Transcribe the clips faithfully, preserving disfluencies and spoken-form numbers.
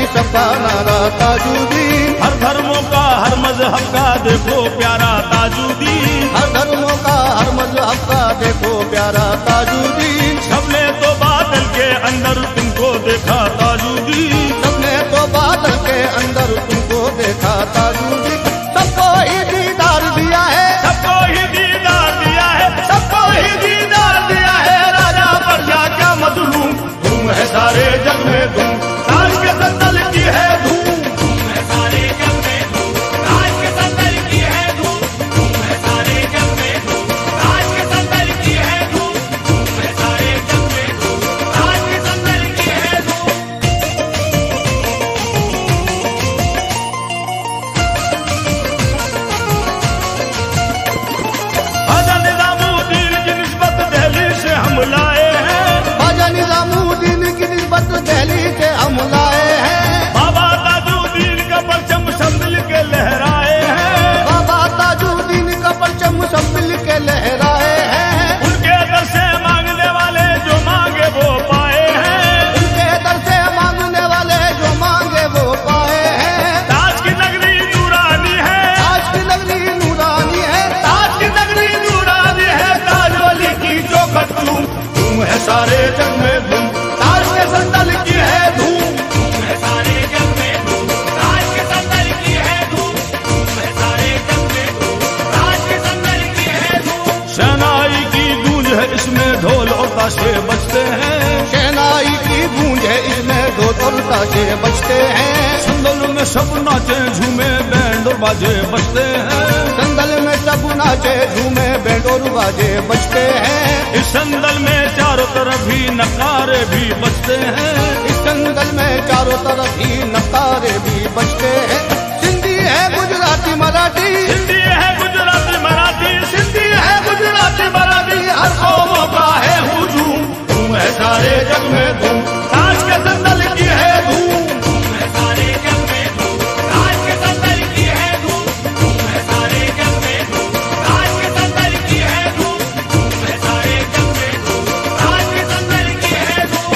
सबका नारा ताजुद्दीन। हर धर्मों का हर मजहब का देखो प्यारा ताजुद्दीन। हर धर्मों का हर मजहब का देखो प्यारा ताजुद्दीन। सबने तो बादल के अंदर तुमको देखा ताजुद्दीन। सबने तो बादल के अंदर तुमको देखा ताजुद्दीन। सबको ही दीदार दिया है, सबको ही दीदार दिया है, सबको ही दीदार दिया है। राजा प्रजा क्या मजलूम, धूम है सारे जग में धूम, ताज के संदल की है धूम। धूम है सारे जग में धूम, ताज के संदल की है धूम। धूम है सारे जग में धूम, ताज के संदल की है धूम। धूम है सारे जग में धूम, ताज के संदल की है धूम। ख्वाजा निजामुद्दीन की निस्बत दिल्ली से हम लाए हैं। ख्वाजा निजामुद्दीन की निस्बत दिल्ली से हम लाए हैं। बाबा ताजुद्दीन का परचम सब मिल के लहराए हैं। बाबा ताजुद्दीन का परचम सब मिल के लहराए हैं। उनके दर से मांगने वाले जो मांगे वो पाए हैं। उनके दर से मांगने वाले जो मांगे वो पाए हैं। ताज की नगरी नूरानी है, ताज की नगरी नूरानी है, ताज की नगरी नूरानी है। ताज वाली की जो धूम, धूम है सारे जग में धूम, ताज के संदल की है धूम। धूम है सारे जग में धूम, ताज के संदल की है धूम। धूम है सारे जग में धूम, ताज के संदल की है धूम। शहनाई की गूंज है इसमें ढोल और ताशे बजते हैं। शहनाई की गूंज है इसमें ढोल और ताशे बजते हैं। संदल में सब नाचे झूमे बैंड और बाजे बजते हैं। संदल में सब नाचे झूमे बैंड और बाजे बजते हैं। इस संदल में चारों तरफ ही नकारे भी बजते हैं। इस संदल में चारों तरफ ही नकारे भी बजते हैं। सिंधी है गुजराती मराठी, हिंदी है गुजराती मराठी, सिंधी है गुजराती मराठी, हर कौमों का है हुजूम। धूम है सारे जग में धूम, ताज के संदल की है धूम। धूम है सारे जग में धूम, ताज के संदल की है धूम। धूम है सारे जग में धूम, ताज के संदल की है धूम। धूम है सारे जग में धूम, ताज के संदल की है धूम।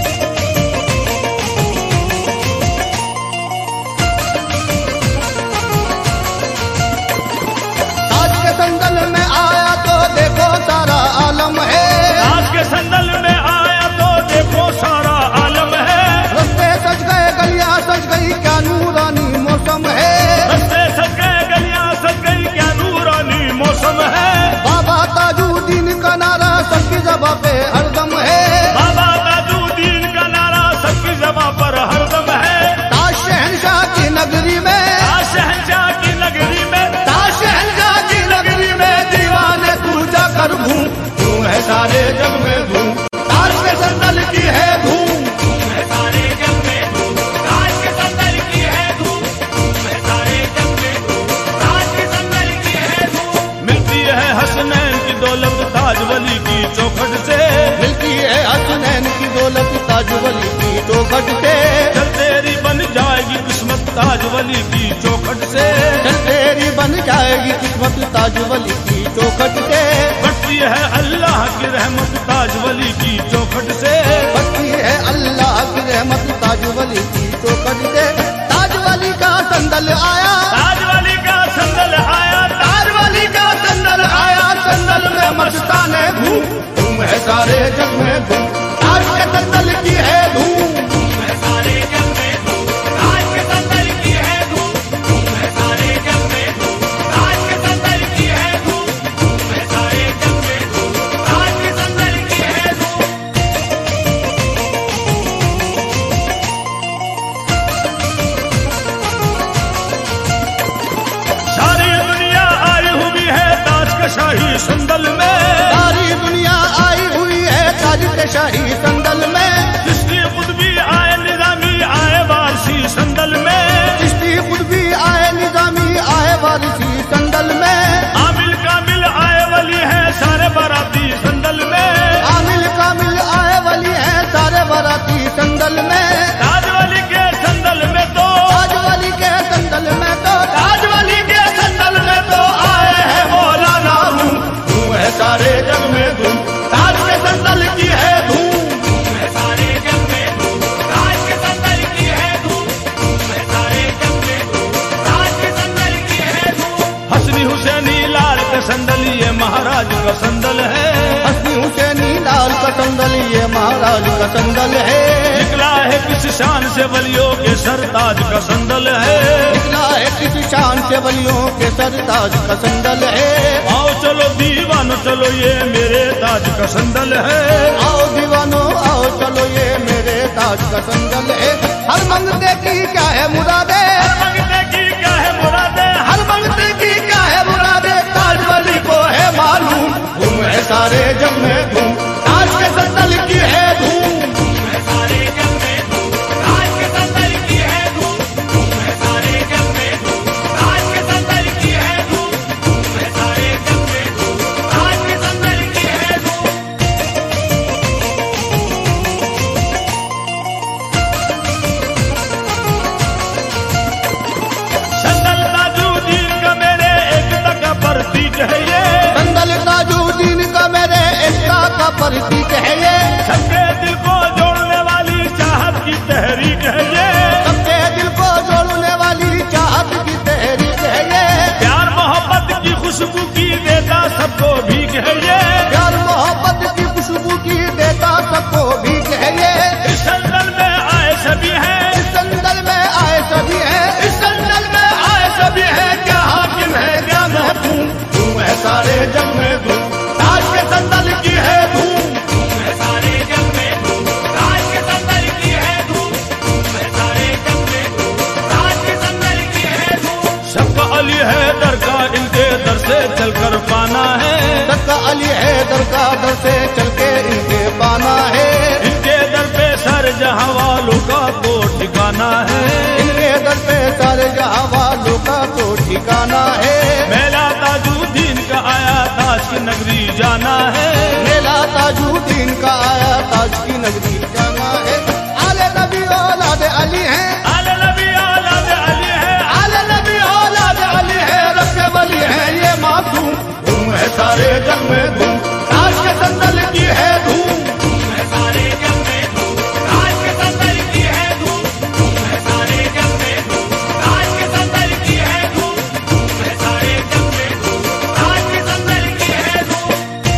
ताज के संदल में आया तो देखो सारा आलम है। ताज के संदल में आया तो देखो सारा आलम है। रस्ते सज गए गलियां सज गई क्या नूरानी मौसम है। रस्ते सज गए गलियां सज गई क्या नूरानी मौसम है। बाबा ताजुद्दीन का नारा सबकी ज़बां पे हरदम है। बाबा ताजुद्दीन का नारा सबकी ज़बां पर हरदम है। ताज शहंशाह की नगरी में, ताज शहंशाह की नगरी में, ताज शहंशाह की नगरी में दीवाने तू जाकर घूम। धूम है सारे जग में धूम, ताज के संदल की है धूम। धूम है सारे जग में धूम, ताज के संदल की है धूम। धूम है सारे जग में धूम, ताज के संदल की है धूम। मिलती है हसनैन की दौलत ताज वली की चौखट से। मिलती है हसनैन की दौलत ताज वली की चौखट से। चल तेरी बन जाएगी किस्मत ताज वली की चौखट से। चल तेरी बन जाएगी किस्मत ताज वली की चौखट से। बढ़ती है अल्लाह की रहमत ताज वली की चौखट से। बढ़ती है अल्लाह की रहमत ताज वली की चौखट से। ताज वली का संदल आया, ताज वली का संदल आया, ताज वली का संदल आया। संदल में मस्ताने धूम, धूम है सारे जग में धूम, ताज के संदल की है धूम। धूम है सारे जग में धूम, ताज के संदल की है धूम। धूम है सारे जग में धूम, ताज के संदल की है धूम। धूम है सारे जग में धूम, ताज के संदल की है धूम। सारी दुनिया आई हुई है ताज के शाही संदल में। सारी दुनिया आई हुई है ताज के शाही संदल में। चिश्ती कुतुबी आए निजामी आए वारसी संदल में। चिश्ती कुतुबी आए निजामी आए वारसी संदल में। आमिल कामिल आए वली है सारे बाराती संदल में। आमिल कामिल आए वली है सारे बाराती संदल में। ताज वली के संदल में तो, ताज वली के संदल में तो, ताज वली के संदल में तो आए हैं मौलाना रूम। धूम है सारे जग में धूम, ताज के संदल की है धूम। का संदल है। हस्ती हुसैनी लाल का संदल ये महाराज का संदल है। निकला है किस शान से वलियों के सरताज का संदल है। निकला है किस शान से वलियों के सरताज का संदल है। आओ चलो दीवानो चलो ये मेरे ताज का संदल है। आओ दीवानो आओ चलो ये मेरे ताज का संदल है। हर मंगते की क्या है मुरादे, मंगते की क्या है मुरादे, हर मंगते की क्या है मुरादे, ताज वाली को है मालूम। धूम है सारे जग में धूम, ताज के संदल की है धूम। धूम है सारे जग में धूम, ताज के संदल की है धूम। धूम है सारे जग में धूम, ताज के संदल की है धूम। धूम है सारे जग में धूम, ताज के संदल की है धूम। संदल ताजुद्दीन का मेरे एकता का प्रतीक है ये। संदल ताजुद्दीन का मेरे एकता का प्रतीक है ये। सबके दिल को जोड़ने वाली चाहत की तहरीक है ये। सबके दिल को जोड़ने वाली चाहत की तहरीक है ये। प्यार मोहब्बत की खुशबू की देता सबको भीख है ये। प्यार मोहब्बत की खुशबू की देता सबको भीख है ये। इस संदल में आए सभी हैं, इस संदल में आए सभी है, इस संदल में आए सभी है। क्या हाकिम है क्या महकूम, धूम है सारे जग में धूम, ताज के संदल की है धूम। धूम है सारे जग में धूम, ताज के संदल की है धूम। धूम है सारे जग में धूम, ताज के संदल की है धूम। सबका अली है दर का इनके दर से चलकर पाना है। सबका अली है दर का दर से चल के इनके पाना है। इनके दर पे सर जहां वालों का को ठिकाना है। इनके दर पे सारे जहां वालों का तो ठिकाना है। मेला ताजुद्दीन का आया ताज की नगरी जाना है। मेला ताजुद्दीन का आया ताज की नगरी जाना है। आले नबी औलाद अली है, आले नबी औलाद अली है। आले नबी औलाद अली है। रब के वली है ये मासूम, धूम है सारे जग में धूम, ताज के संदल की है धूम। धूम है सारे जग में धूम, ताज के संदल की है धूम। धूम है सारे जग में धूम, ताज के संदल की है धूम। धूम है सारे जग में धूम, ताज के संदल की है धूम।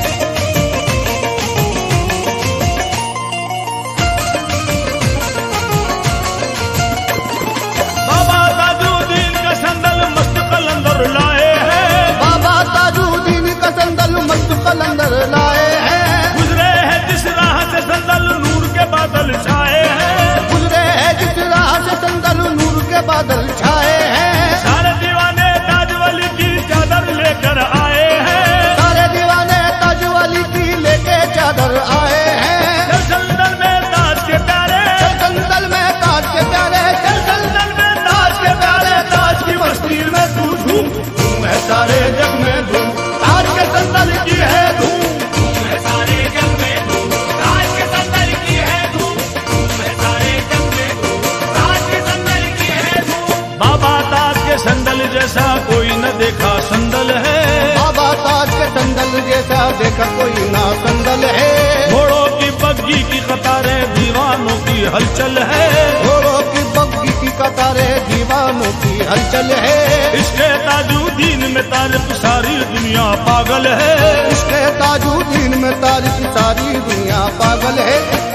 बाबा ताजुद्दीन का संदल मस्त कलंदर लाए हैं। बाबा ताजुद्दीन का संदल मस्त कलंदर लाए हैं। गुजरे हैं जिस राह से संदल नूर के बादल छाए हैं। गुजरे है जिस राह से संदल नूर के बादल छाए हैं। सारे दीवाने ताजवली की चादर लेकर आए हैं। सारे दीवाने ताज वाली की लेके चादर आए हैं। चल संदल में ताज के प्यारे, चल संदल में ताज के प्यारे, चल संदल में ताज के प्यारे, ताज की मस्ती में तू झूम। धूम है सारे जग में धूम, ताज के संदल की है धूम। धूम है सारे जग में धूम, ताज के संदल की है धूम। धूम है सारे जग में धूम, ताज के संदल की है धूम। बाबा ताज के संदल जैसा कोई न देखा संदल है। बाबा ताज के संदल जैसा देखा कोई ना संदल है। घोड़ों की बग्गी की कतारें दीवानों की हलचल है। घोड़ों की बग्गी की कतारें दीवानों की हलचल है। इसके ताजुद्दीन में तारीफ सारी दुनिया पागल है। इसके ताजुद्दीन में तारीफ सारी दुनिया पागल है।